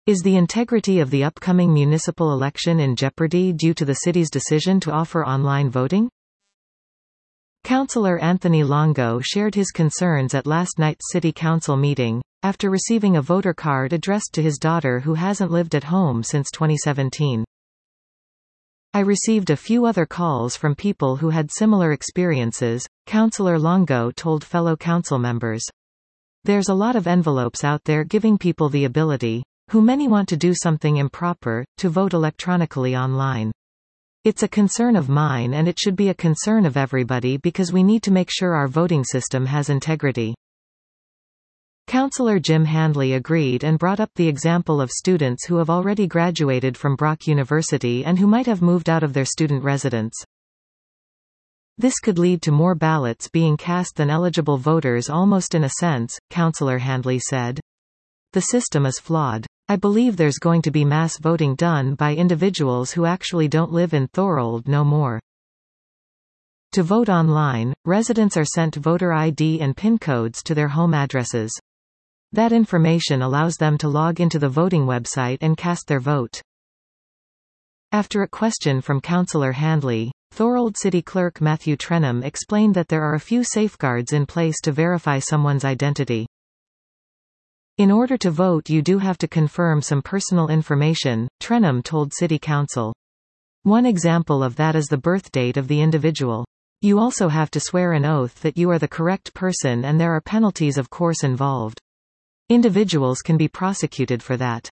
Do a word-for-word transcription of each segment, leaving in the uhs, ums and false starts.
Is the integrity of the upcoming municipal election in jeopardy due to the city's decision to offer online voting? Councillor Anthony Longo shared his concerns at last night's City Council meeting, after receiving a voter card addressed to his daughter who hasn't lived at home since twenty seventeen. I received a few other calls from people who had similar experiences, Councillor Longo told fellow council members. There's a lot of envelopes out there giving people the ability, who many want to do something improper, to vote electronically online. It's a concern of mine and it should be a concern of everybody because we need to make sure our voting system has integrity. Councillor Jim Handley agreed and brought up the example of students who have already graduated from Brock University and who might have moved out of their student residence. This could lead to more ballots being cast than eligible voters almost in a sense, Councillor Handley said. The system is flawed. I believe there's going to be mass voting done by individuals who actually don't live in Thorold no more. To vote online, residents are sent voter I D and PIN codes to their home addresses. That information allows them to log into the voting website and cast their vote. After a question from Councillor Handley, Thorold City Clerk Matthew Trenum explained that there are a few safeguards in place to verify someone's identity. In order to vote you do have to confirm some personal information, Trenum told City Council. One example of that is the birth date of the individual. You also have to swear an oath that you are the correct person and there are penalties of course involved. Individuals can be prosecuted for that.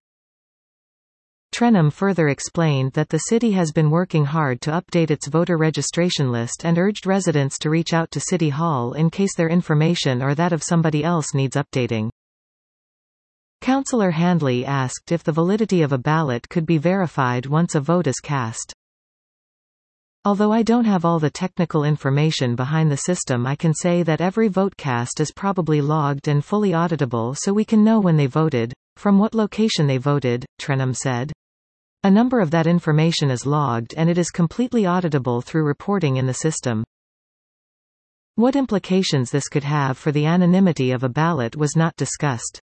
Trenum further explained that the city has been working hard to update its voter registration list and urged residents to reach out to City Hall in case their information or that of somebody else needs updating. Councillor Handley asked if the validity of a ballot could be verified once a vote is cast. Although I don't have all the technical information behind the system, I can say that every vote cast is probably logged and fully auditable so we can know when they voted, from what location they voted, Trenum said. A number of that information is logged and it is completely auditable through reporting in the system. What implications this could have for the anonymity of a ballot was not discussed.